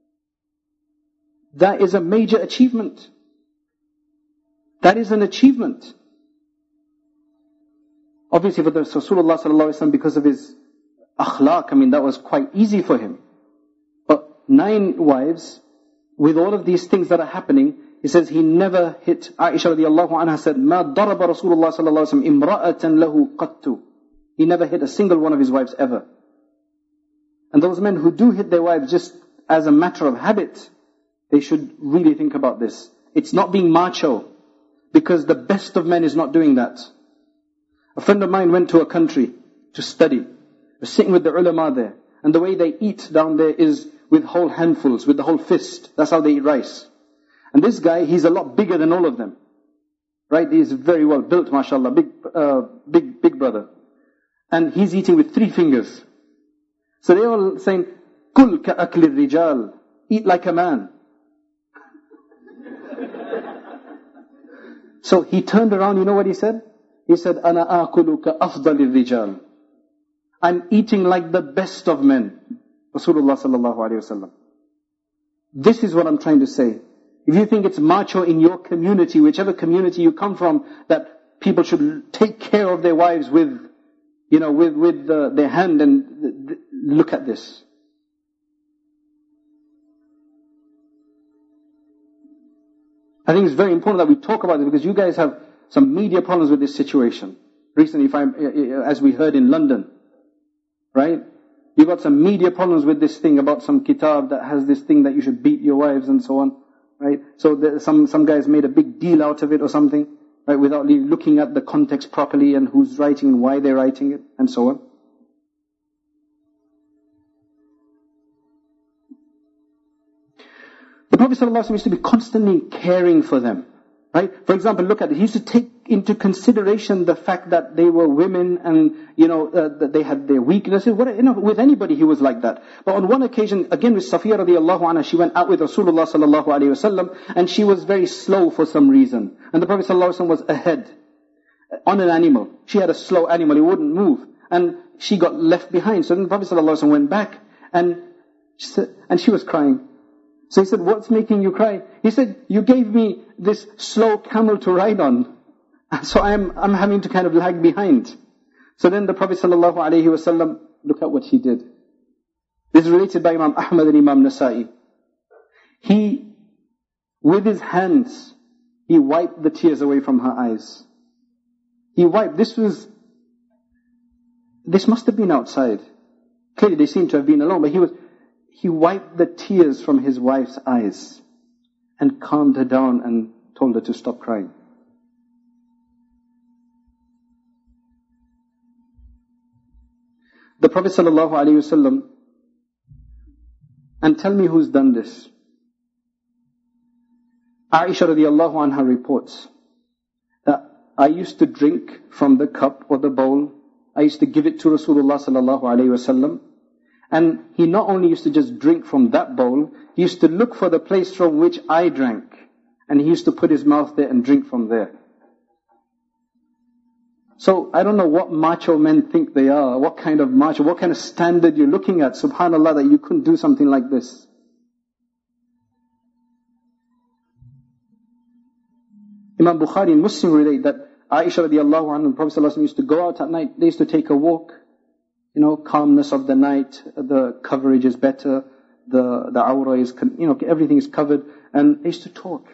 That is a major achievement. That is an achievement. Obviously for the Rasulullah sallallahu alaihi wasallam, because of his akhlaq, I mean that was quite easy for him. But nine wives, with all of these things that are happening, he says he never hit. Aisha radiallahu anha said, مَا ضَرَبَ رَسُولُ اللَّهِ صَلَّى اللَّهُ عَلَيْهِ وَسَلَّمْ إِمْرَأَةً لَهُ قَطُّ. He never hit a single one of his wives ever. And those men who do hit their wives just as a matter of habit, they should really think about this. It's not being macho, because the best of men is not doing that. A friend of mine went to a country to study. Was sitting with the ulama there. And the way they eat down there is with whole handfuls, with the whole fist. That's how they eat rice. And this guy, he's a lot bigger than all of them. Right? He's very well built, mashallah. Big, uh, big, big brother. And he's eating with three fingers. So they're all saying, Kul ka'akli rijal. Eat like a man. So he turned around, you know what he said? He said, Ana akulu ka afdali rijal. I'm eating like the best of men. Rasulullah sallallahu alayhi wasallam. This is what I'm trying to say. If you think it's macho in your community, whichever community you come from, that people should take care of their wives with, you know, with, with uh, their hand, and th- th- look at this. I think it's very important that we talk about it, because you guys have some media problems with this situation. Recently, if I'm, as we heard in London, right? You got some media problems with this thing about some kitab that has this thing that you should beat your wives and so on, right? So there, some some guys made a big deal out of it or something, right? Without looking at the context properly and who's writing and why they're writing it and so on. The Prophet ﷺ used to be constantly caring for them, right? For example, look at it. He used to take into consideration the fact that they were women and, you know, uh, that they had their weaknesses. What, you know, with anybody he was like that. But on one occasion, again with Safiya radiallahu anha, she went out with Rasulullah sallallahu alayhi wasallam, and she was very slow for some reason. And the Prophet sallallahu alayhi wasallam was ahead on an animal. She had a slow animal, it wouldn't move. And she got left behind. So then the Prophet sallallahu alayhi wasallam went back, and she said, and she was crying. So he said, what's making you cry? He said, you gave me this slow camel to ride on. So I'm, I'm having to kind of lag behind. So then the Prophet sallallahu alaihi wasallam, look at what he did. This is related by Imam Ahmad and Imam Nasa'i. He, with his hands, he wiped the tears away from her eyes. He wiped, this was, this must have been outside. Clearly they seem to have been alone, but he was, he wiped the tears from his wife's eyes and calmed her down and told her to stop crying. The Prophet ﷺ, and tell me who's done this. Aisha radiallahu anha reports that I used to drink from the cup or the bowl. I used to give it to Rasulullah sallallahu alayhi wasallam. And he not only used to just drink from that bowl, he used to look for the place from which I drank. And he used to put his mouth there and drink from there. So I don't know what macho men think they are, what kind of macho, what kind of standard you're looking at, subhanallah, that you couldn't do something like this. Imam Bukhari and Muslim relate that Aisha radiallahu anha and Prophet ﷺ used to go out at night, they used to take a walk. You know, calmness of the night, the coverage is better, the, the awra is, you know, everything is covered, and they used to talk.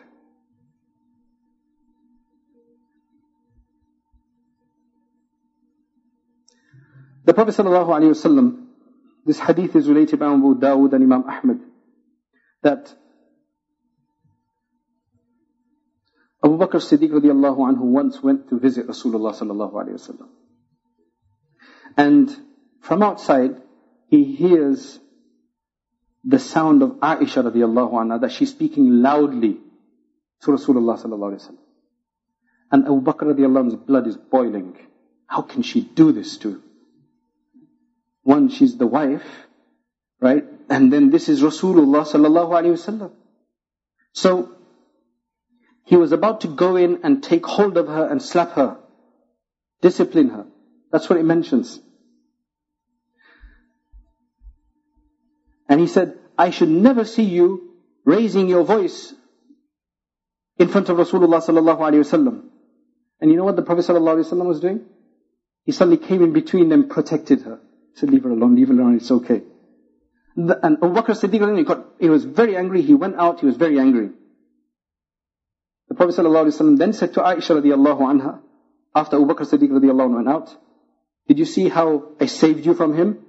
The Prophet ﷺ, this hadith is related by Abu Dawud and Imam Ahmad, that Abu Bakr Siddiq radiallahu anhu once went to visit Rasulullah sallallahu alayhi wasallam. And from outside, he hears the sound of Aisha radiallahu anha, that she's speaking loudly to Rasulullah sallallahu alayhi wasallam. And Abu Bakr radiallahu anhu's blood is boiling. How can she do this to? One, she's the wife, right? And then this is Rasulullah sallallahu alayhi wasallam. So, he was about to go in and take hold of her and slap her, discipline her. That's what it mentions. And he said, I should never see you raising your voice in front of Rasulullah sallallahu alayhi wasallam. And you know what the Prophet sallallahu alayhi wasallam was doing? He suddenly came in between them, protected her. He said, leave her alone, leave her alone, it's okay. And Abu Bakr Siddiq, he, got, he was very angry, he went out, he was very angry. The Prophet ﷺ then said to Aisha radiallahu anha, after Abu Bakr Siddiq radiallahu anhu went out, did you see how I saved you from him?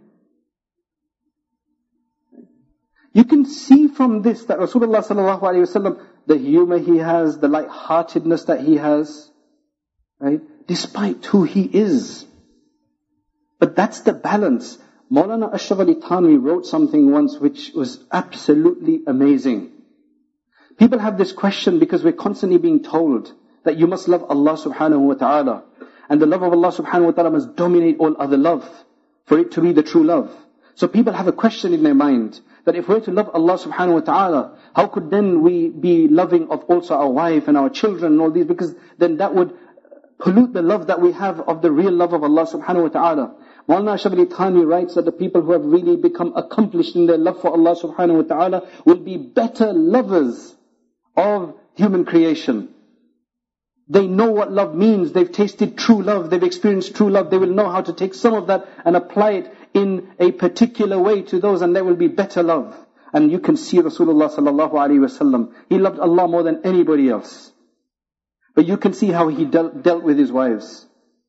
You can see from this that Rasulullah sallallahu alayhi wasallam, the humor he has, the light-heartedness that he has, right? Despite who he is. But that's the balance. Maulana Ashraf Ali Thanwi wrote something once which was absolutely amazing. People have this question because we're constantly being told that you must love Allah subhanahu wa ta'ala. And the love of Allah subhanahu wa ta'ala must dominate all other love for it to be the true love. So people have a question in their mind that if we're to love Allah subhanahu wa ta'ala, how could then we be loving of also our wife and our children and all these? Because then that would pollute the love that we have of the real love of Allah subhanahu wa ta'ala. Maulana Ashraf Ali Thanwi writes that the people who have really become accomplished in their love for Allah subhanahu wa ta'ala will be better lovers of human creation. They know what love means. They've tasted true love. They've experienced true love. They will know how to take some of that and apply it in a particular way to those, and there will be better love. And you can see Rasulullah sallallahu alaihi wasallam. He loved Allah more than anybody else. But you can see how he dealt, dealt with his wives.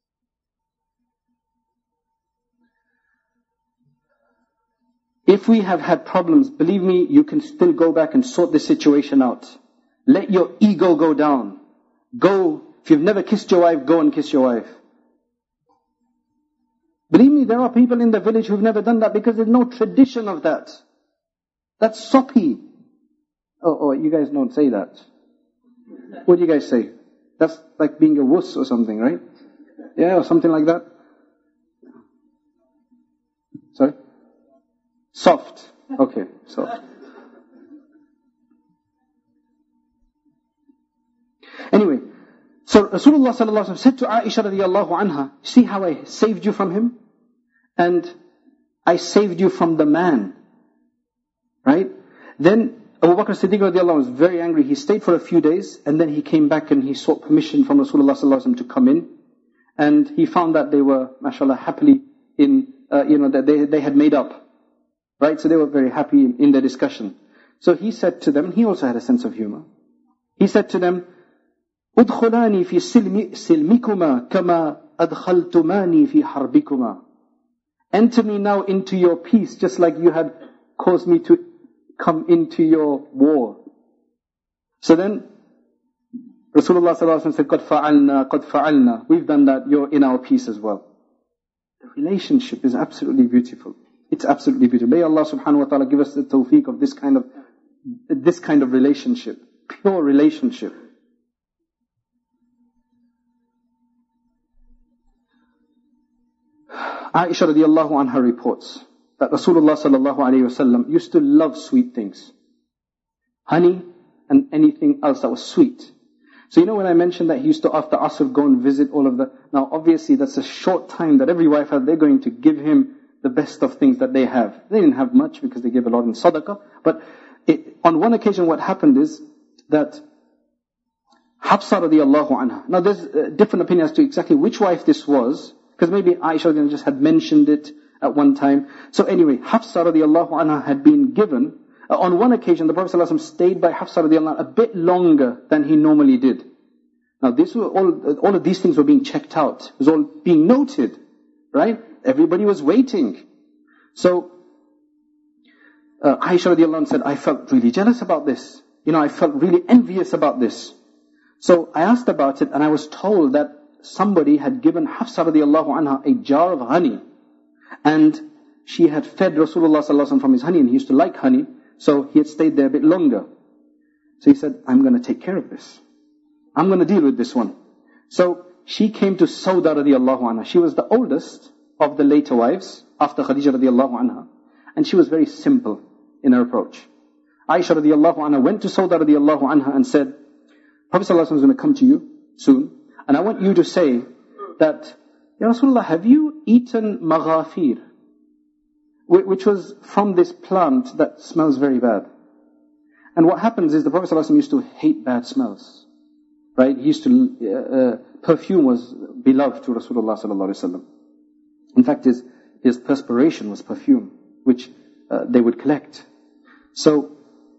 If we have had problems, believe me, you can still go back and sort this situation out. Let your ego go down. Go, if you've never kissed your wife, go and kiss your wife. Believe me, there are people in the village who've never done that because there's no tradition of that. That's soppy. Oh, oh, you guys don't say that. What do you guys say? That's like being a wuss or something, right? Yeah, or something like that. Sorry? Soft. Okay, soft. Anyway, so Rasulullah sallallahu alaihi wasallam said to Aisha radiallahu anha, see how I saved you from him? And I saved you from the man. Right? Then Abu Bakr Siddiq radiallahu anhu was very angry. He stayed for a few days and then he came back and he sought permission from Rasulullah sallallahu alaihi wasallam to come in. And he found that they were, mashallah, happily in, uh, you know, that they, they had made up. Right? So they were very happy in, in their discussion. So he said to them, he also had a sense of humor. He said to them, "Udkhulani fi silmikuma kama adkhaltumani fi harbikuma." Enter me now into your peace, just like you had caused me to come into your war. So then, Rasulullah sallallahu alaihi wasallam said, قَدْ فَعَلْنَا قَدْ فَعَلْنَا. We've done that, you're in our peace as well. The relationship is absolutely beautiful. It's absolutely beautiful. May Allah subhanahu wa ta'ala give us the tawfiq of this kind of, this kind of relationship. Pure relationship. Aisha radiallahu anha reports that Rasulullah sallallahu alayhi wasallam used to love sweet things. Honey and anything else that was sweet. So you know when I mentioned that he used to after Asr go and visit all of the... Now obviously that's a short time that every wife had, they're going to give him the best of things that they have. They didn't have much because they gave a lot in sadaqah. But it, on one occasion what happened is that Hafsa radiallahu anha... Now there's uh, different opinions as to exactly which wife this was. Because maybe Aisha just had mentioned it at one time. So anyway, Hafsa radiallahu anha had been given... Uh, on one occasion, the Prophet ﷺ stayed by Hafsa radiallahu anha a bit longer than he normally did. Now this were all, all of these things were being checked out. It was all being noted. Right? Everybody was waiting. So, uh, Aisha radiallahu anha said, I felt really jealous about this. You know, I felt really envious about this. So I asked about it and I was told that somebody had given Hafsa radiallahu anha a jar of honey. And she had fed Rasulullah sallallahu alaihi wasallam from his honey, and he used to like honey. So he had stayed there a bit longer. So he said, I'm going to take care of this. I'm going to deal with this one. So she came to Sauda radiallahu anha. She was the oldest of the later wives after Khadija radiallahu anha. And she was very simple in her approach. Aisha radiallahu anha went to Sauda radiallahu anha and said, Prophet sallallahu alaihi wasallam is going to come to you soon. And I want you to say that, Ya Rasulullah, have you eaten maghafir? Which was from this plant that smells very bad. And what happens is the Prophet ﷺ used to hate bad smells. Right? He used to, uh, uh, perfume was beloved to Rasulullah ﷺ. In fact, his, his perspiration was perfume, which uh, they would collect. So,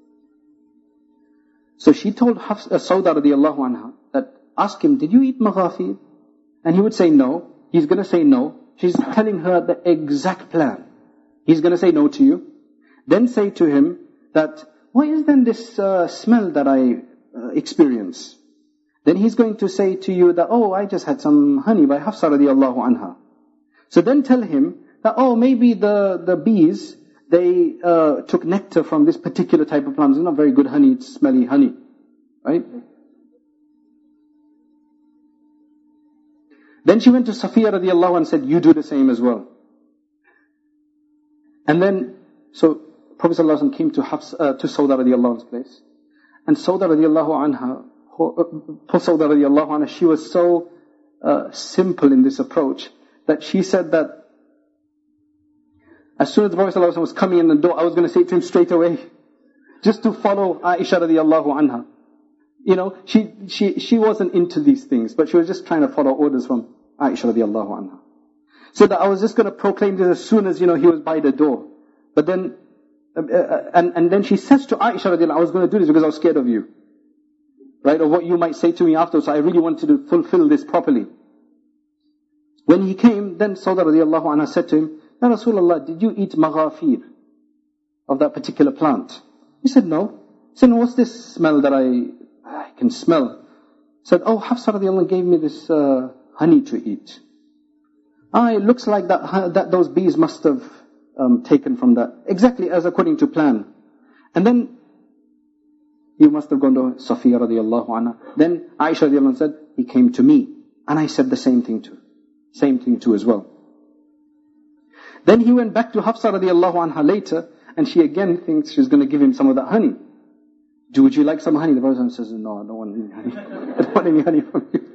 so she told Hafs, uh, Sauda radiallahu anha that, ask him, did you eat maghafir? And he would say no. He's going to say no. She's telling her the exact plan. He's going to say no to you. Then say to him that, what is then this uh, smell that I uh, experience? Then he's going to say to you that, oh, I just had some honey by Hafsa radiallahu anha. So then tell him that, oh, maybe the, the bees, they uh, took nectar from this particular type of plant. It's not very good honey, it's smelly honey. Right? Then she went to Safiya radiallahu anha and said, you do the same as well. And then, so Prophet ﷺ came to Hafs, uh, to Sauda radiallahu anha's place. And Sauda radiallahu anha, for Sauda radiallahu anha, she was so uh, simple in this approach that she said that as soon as the Prophet ﷺ was coming in the door, I was going to say to him straight away, just to follow Aisha radiallahu anha. You know, she, she, she wasn't into these things, but she was just trying to follow orders from Aisha radiallahu anha. So that I was just going to proclaim this as soon as, you know, he was by the door. But then, uh, uh, and, and then she says to Aisha radiallahu anha, I was going to do this because I was scared of you. Right? Or what you might say to me afterwards. So I really wanted to fulfill this properly. When he came, then Sauda radiallahu anha said to him, Ya Rasulullah, did you eat maghafir of that particular plant? He said, no. He said, what's this smell that I, I can smell? He said, oh, Hafsa radiallahu anha gave me this uh, honey to eat. Ah, it looks like that, that those bees must have um, taken from that. Exactly as according to plan. And then, you must have gone to Safiya radiallahu anha. Then Aisha radiallahu anha said, he came to me. And I said the same thing too. Same thing too as well. Then he went back to Hafsa radiallahu anha later, and she again thinks she's going to give him some of that honey. Do, would you like some honey? The Prophet says, no, I don't want any honey. I don't want any honey from you.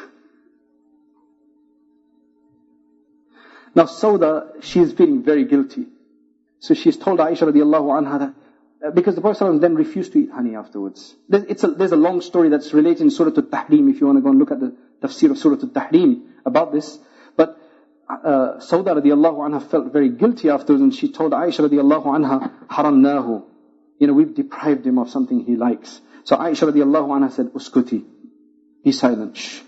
Now Sauda, she is feeling very guilty. So she's told Aisha radiallahu anha that, uh, because the Prophet ﷺ then refused to eat honey afterwards. There's, it's a, there's a long story that's related in Surah Al-Tahrim, if you want to go and look at the tafsir of Surah Al-Tahrim about this. But uh, Sauda radiallahu anha felt very guilty afterwards, and she told Aisha radiallahu anha, haramnahu. You know, we've deprived him of something he likes. So Aisha radiallahu anha said, uskuti, be silent. Shh.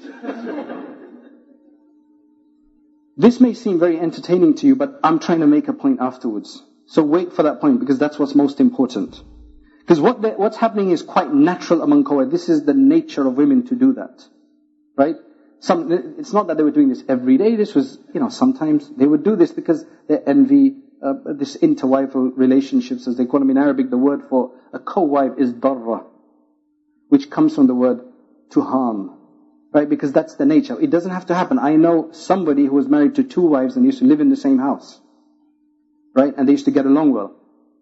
This may seem very entertaining to you, but I'm trying to make a point afterwards. So wait for that point, because that's what's most important. Because what the, what's happening is quite natural among Qawaid. This is the nature of women to do that. Right? Some, it's not that they were doing this every day. This was, you know, sometimes they would do this because they envy uh, this interwifal relationships, as they call them in Arabic. The word for a co-wife is darra, which comes from the word to harm. Right? Because that's the nature. It doesn't have to happen. I know somebody who was married to two wives and used to live in the same house. Right? And they used to get along well.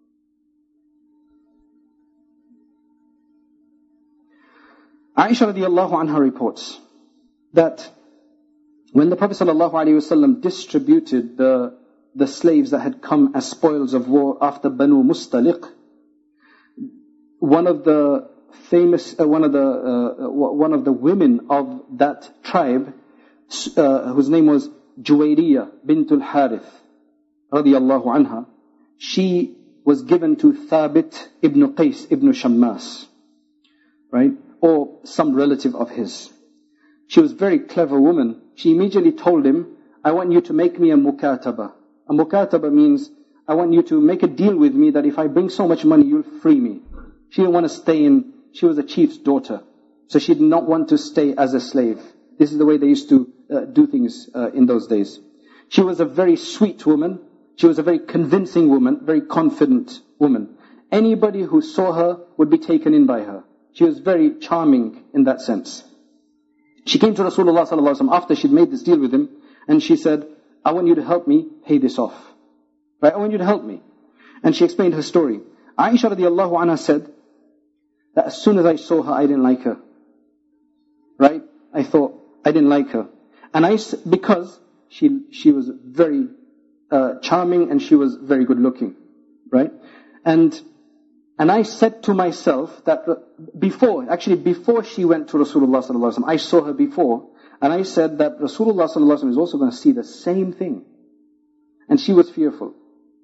Aisha radiallahu anha reports that when the Prophet sallallahu alaihi wasallam distributed the, the slaves that had come as spoils of war after Banu Mustaliq, one of the famous, uh, one of the uh, one of the women of that tribe, uh, whose name was Juwayriyah bint al-Harith radiyallahu anha, she was given to Thabit ibn Qais ibn Shammas, right, or some relative of his. She was a very clever woman. She immediately told him, I want you to make me a mukataba. A mukataba means, I want you to make a deal with me that if I bring so much money, you'll free me. She didn't want to stay in, she was a chief's daughter. So she did not want to stay as a slave. This is the way they used to uh, do things uh, in those days. She was a very sweet woman. She was a very convincing woman, very confident woman. Anybody who saw her would be taken in by her. She was very charming in that sense. She came to Rasulullah sallallahu alaihi wasallam after she'd made this deal with him, and she said, I want you to help me pay this off. Right? I want you to help me. And she explained her story. Aisha radiallahu anha said that as soon as I saw her, I didn't like her. Right? I thought, I didn't like her. And I, because she, she was very uh, charming and she was very good looking. Right? And And I said to myself that before, actually before she went to Rasulullah sallallahu alaihi wasallam, I saw her before, and I said that Rasulullah sallallahu alaihi wasallam is also going to see the same thing. And she was fearful.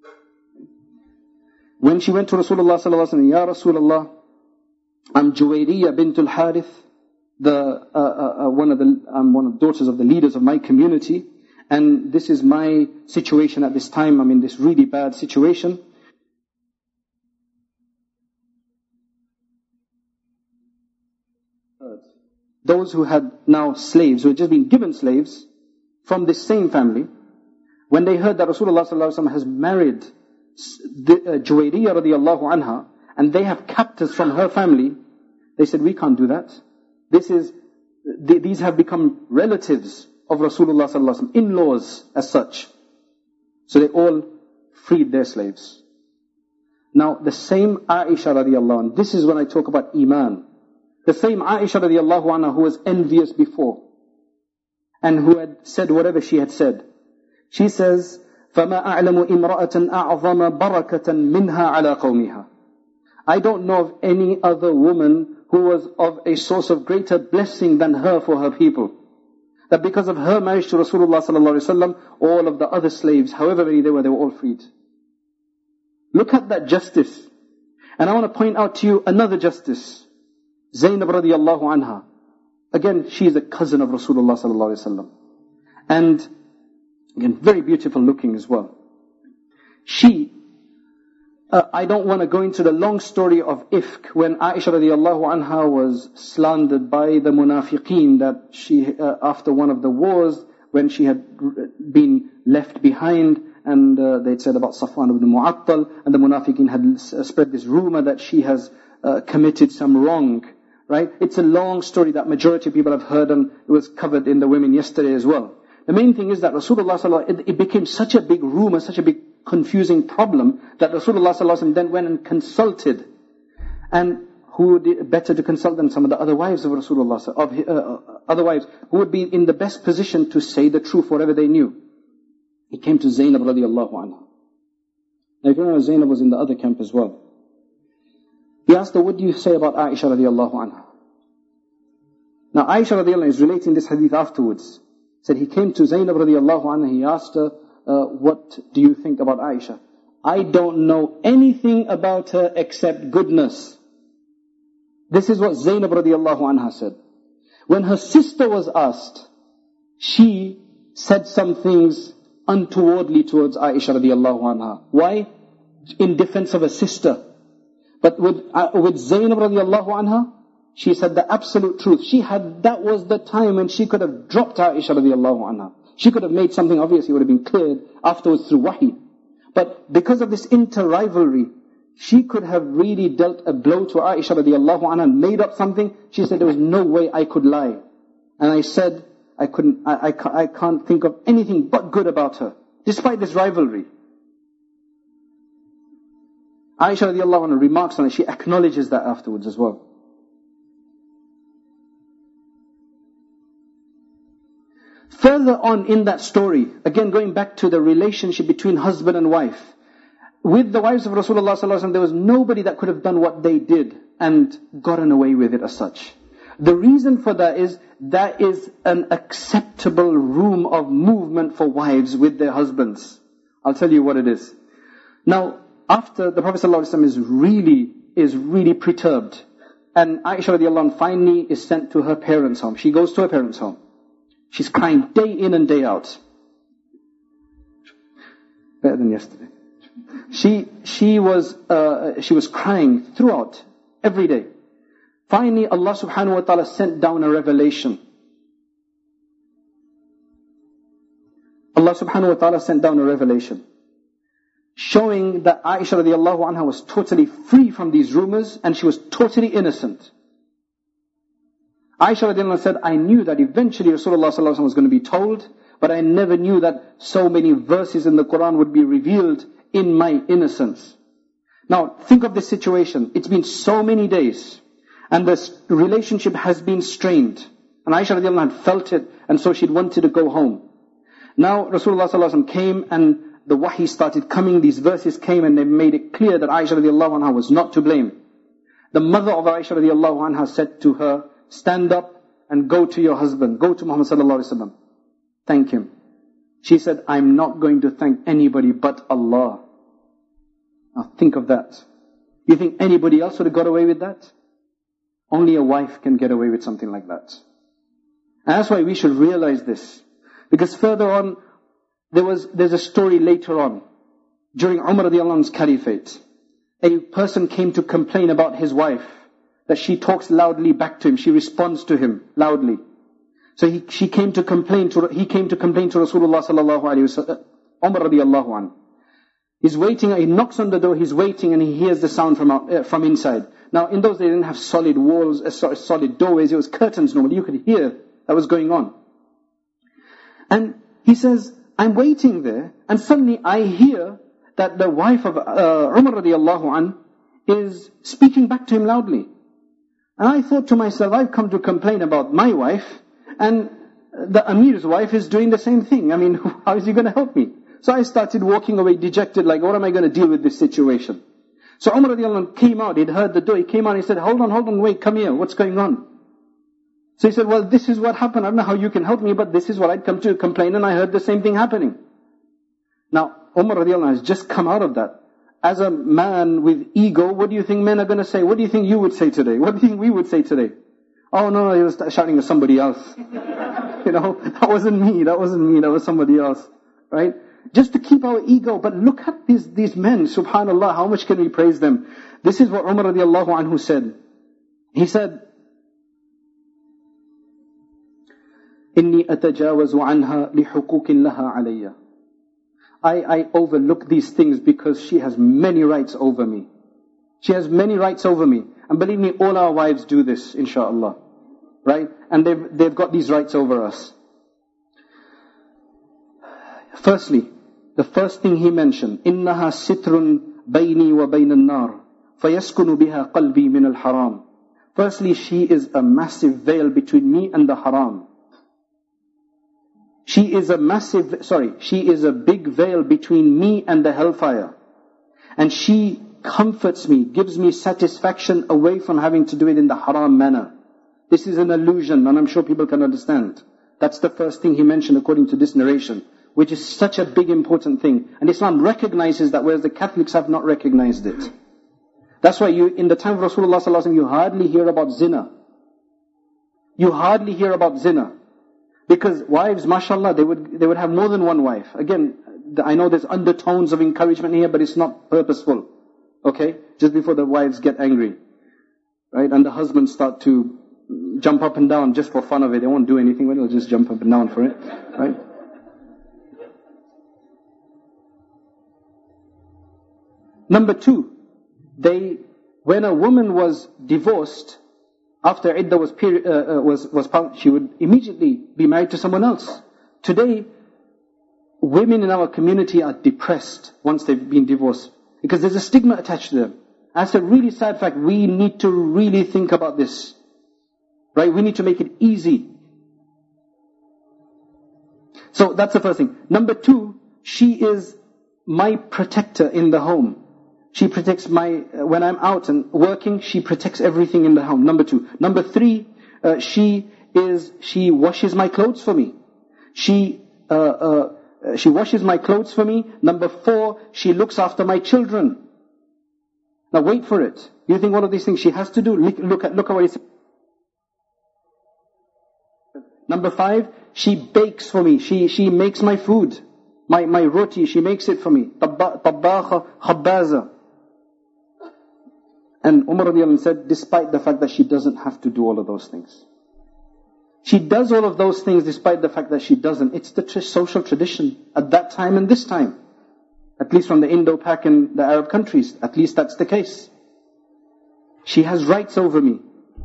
When she went to Rasulullah sallallahu alaihi wasallam, Ya Rasulullah, I'm Juwayriyah bint al-Harith, the uh, uh, uh, one of the I'm one of the daughters of the leaders of my community, and this is my situation at this time. I'm in this really bad situation. Those who had now slaves, who had just been given slaves from this same family, when they heard that Rasulullah sallallahu alaihi wasallam has married uh, Juwayriyah radiallahu anha, and they have captives from her family, they said, we can't do that. This is, th- these have become relatives of Rasulullah sallallahu alaihi wasallam, in-laws as such. So they all freed their slaves. Now the same Aisha radiallahu anha, this is when I talk about Iman. The same Aisha radiallahu anha who was envious before and who had said whatever she had said. She says, فَمَا أَعْلَمُ إِمْرَأَةً أَعْظَمَ بَرَكَةً مِنْهَا عَلَى قَوْمِهَا. I don't know of any other woman who was of a source of greater blessing than her for her people. That because of her marriage to Rasulullah sallallahu alaihi wasallam, all of the other slaves, however many they were, they were all freed. Look at that justice. And I want to point out to you another justice. Zainab radiallahu anha. Again, she is a cousin of Rasulullah sallallahu alaihi wasallam. And again, very beautiful looking as well. She, uh, I don't want to go into the long story of Ifk, when Aisha radiallahu anha was slandered by the munafiqeen, that she, uh, after one of the wars, when she had been left behind, and uh, they'd said about Safwan ibn Mu'attal, and the munafiqeen had uh, spread this rumor that she has uh, committed some wrong. Right? It's a long story that majority of people have heard, and it was covered in the women yesterday as well. The main thing is that Rasulullah sallallahu alaihi wasallam, it became such a big rumor, such a big confusing problem, that Rasulullah sallallahu alaihi wasallam then went and consulted. And who would be better to consult than some of the other wives of Rasulullah, of uh, other wives, who would be in the best position to say the truth, whatever they knew. He came to Zainab radiallahu anha. Now if you know, Zainab was in the other camp as well. He asked her, what do you say about Aisha radiallahu anha? Now Aisha radiallahu anha is relating this hadith afterwards. Said he came to Zainab radiallahu anha, he asked her, uh, what do you think about Aisha? I don't know anything about her except goodness. This is what Zainab radiallahu anha said. When her sister was asked, she said some things untowardly towards Aisha radiallahu anha. Why? in defense of a sister. But with, uh, with Zainab radiallahu anha, she said the absolute truth. She had, that was the time when she could have dropped Aisha radiallahu anha. She could have made something, obviously would have been cleared afterwards through wahi. But because of this inter-rivalry, she could have really dealt a blow to Aisha radiallahu anha and made up something. She said there was no way I could lie. And I said, I couldn't, I, I, I can't think of anything but good about her, despite this rivalry. Aisha radiallahu anha remarks on it, she acknowledges that afterwards as well. Further on in that story, again going back to the relationship between husband and wife, with the wives of Rasulullah sallallahu alaihi wasallam, there was nobody that could have done what they did and gotten away with it as such. The reason for that is, that is an acceptable room of movement for wives with their husbands. I'll tell you what it is. Now, after the Prophet sallallahu alaihi wasallam is really, is really perturbed, and Aisha radiallahu anha finally is sent to her parents' home. She goes to her parents' home. She's crying day in and day out. Better than yesterday. She, she was, uh, she was crying throughout, every day. Finally, Allah subhanahu wa ta'ala sent down a revelation. Allah subhanahu wa ta'ala sent down a revelation, showing that Aisha radiallahu anha was totally free from these rumors, and she was totally innocent. Aisha radiallahu anha said, I knew that eventually Rasulullah sallallahu alaihi wasallam was going to be told, but I never knew that so many verses in the Quran would be revealed in my innocence. Now, think of this situation. It's been so many days, and this relationship has been strained. And Aisha radiallahu anha had felt it, and so she'd wanted to go home. Now, Rasulullah sallallahu alaihi wasallam came, and the wahi started coming, these verses came, and they made it clear that Aisha radiallahu anha was not to blame. The mother of Aisha radiallahu anha said to her, stand up and go to your husband. Go to Muhammad sallallahu alaihi wasallam. Thank him. She said, I'm not going to thank anybody but Allah. Now think of that. You think anybody else would have got away with that? Only a wife can get away with something like that. And that's why we should realize this. Because further on, there was, there's a story later on. During Umar radiallahu anhu's caliphate, a person came to complain about his wife, that she talks loudly back to him, she responds to him loudly. So he, she came to complain to, he came to complain to Rasulullah sallallahu alaihi wasallam, Umar radiallahu anhu. He's waiting, he knocks on the door, he's waiting, and he hears the sound from out, uh, from inside. Now in those days they didn't have solid walls, uh, solid doorways, it was curtains normally, you could hear that was going on. And he says, I'm waiting there, and suddenly I hear that the wife of uh, Umar radiallahu anhu is speaking back to him loudly. And I thought to myself, I've come to complain about my wife, and the Amir's wife is doing the same thing. I mean, how is he going to help me? So I started walking away dejected, like, what am I going to deal with this situation? So Umar radiallahu anhu came out, he'd heard the door, he came out, he said, hold on, hold on, wait, come here, what's going on? So he said, well, this is what happened, I don't know how you can help me, but this is what I'd come to complain, and I heard the same thing happening. Now, Umar radiallahu anhu has just come out of that. As a man with ego, what do you think men are going to say? What do you think you would say today? What do you think we would say today? Oh no, no, he was shouting at somebody else. You know, that wasn't me, that wasn't me, that was somebody else. Right? Just to keep our ego. But look at these, these men, subhanallah, how much can we praise them? This is what Umar radiallahu anhu said. He said, إِنِّي أَتَجَاوَزُ عَنْهَا لِحُقُوقٍ لَهَا عَلَيَّ. I, I overlook these things because she has many rights over me. She has many rights over me. And believe me, all our wives do this, inshaAllah. Right? And they've, they've got these rights over us. Firstly, the first thing he mentioned, إِنَّهَا سِتْرٌ بَيْنِي وَبَيْنَ النَّارِ فَيَسْكُنُ بِهَا قَلْبِي مِنَ الْحَرَامِ. Firstly, she is a massive veil between me and the haram. She is a massive, sorry, she is a big veil between me and the hellfire. And she comforts me, gives me satisfaction away from having to do it in the haram manner. This is an illusion, and I'm sure people can understand. That's the first thing he mentioned according to this narration, which is such a big important thing. And Islam recognizes that, whereas the Catholics have not recognized it. That's why you, in the time of Rasulullah sallallahu alaihi wasallam, you hardly hear about zina. You hardly hear about zina. Because wives, mashallah, they would they would have more than one wife. Again, I know there's undertones of encouragement here, but it's not purposeful. Okay? Just before the wives get angry. Right? And the husbands start to jump up and down just for fun of it. They won't do anything, they'll just jump up and down for it. Right? Number two, they, when a woman was divorced, after iddah was, peri- uh, uh, was, was she would immediately be married to someone else. Today, women in our community are depressed once they've been divorced, because there's a stigma attached to them. That's a really sad fact. We need to really think about this. Right? We need to make it easy. So that's the first thing. Number two, she is my protector in the home. She protects my, uh, when I'm out and working, she protects everything in the home. Number two. Number three, uh, she is, she washes my clothes for me. She, uh, uh, she washes my clothes for me. Number four, she looks after my children. Now wait for it. You think one of these things she has to do? Look, look at, look at what he said. Number five, she bakes for me. She, she makes my food. My, my roti, she makes it for me. Tabbakha, khabbaza. And Umar radiallahu anh said, despite the fact that she doesn't have to do all of those things. She does all of those things despite the fact that she doesn't. It's the tr- social tradition at that time and this time. At least from the Indo-Pak and the Arab countries. At least that's the case. She has rights over me.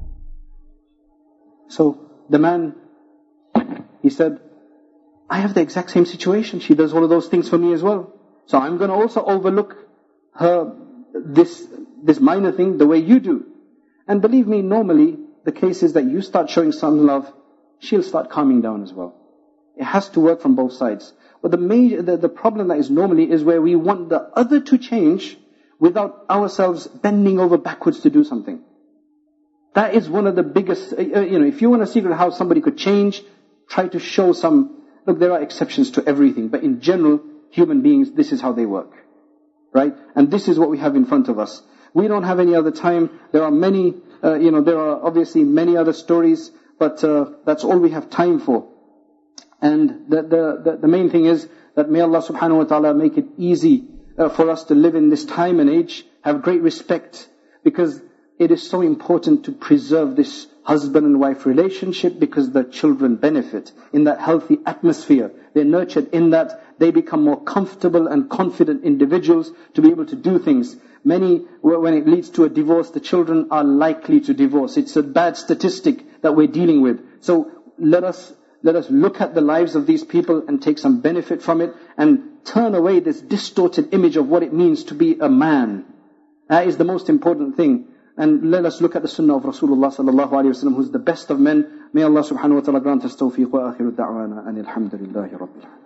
So the man, he said, I have the exact same situation. She does all of those things for me as well. So I'm going to also overlook her, this, this minor thing the way you do. And believe me, normally the case is that you start showing some love, she'll start calming down as well. It has to work from both sides. But the major, the, the problem that is normally is where we want the other to change without ourselves bending over backwards to do something. That is one of the biggest, uh, you know, if you want a secret how somebody could change, try to show some, look, there are exceptions to everything, but in general, human beings, this is how they work. Right? And this is what we have in front of us. We don't have any other time. There are many, uh, you know, there are obviously many other stories, but uh, that's all we have time for. And the, the, the, the main thing is that may Allah subhanahu wa ta'ala make it easy uh, for us to live in this time and age, have great respect, because it is so important to preserve this husband and wife relationship, because the children benefit in that healthy atmosphere. They're nurtured in that, they become more comfortable and confident individuals to be able to do things. Many, when it leads to a divorce, the children are likely to divorce. It's a bad statistic that we're dealing with. So let us, let us look at the lives of these people and take some benefit from it, and turn away this distorted image of what it means to be a man. That is the most important thing. And let us look at the sunnah of Rasulullah sallallahu alayhi wa sallam, who's the best of men. May Allah subhanahu wa ta'ala grant us tawfiq wa akhiru da'wana and alhamdulillahi rabbil alamin.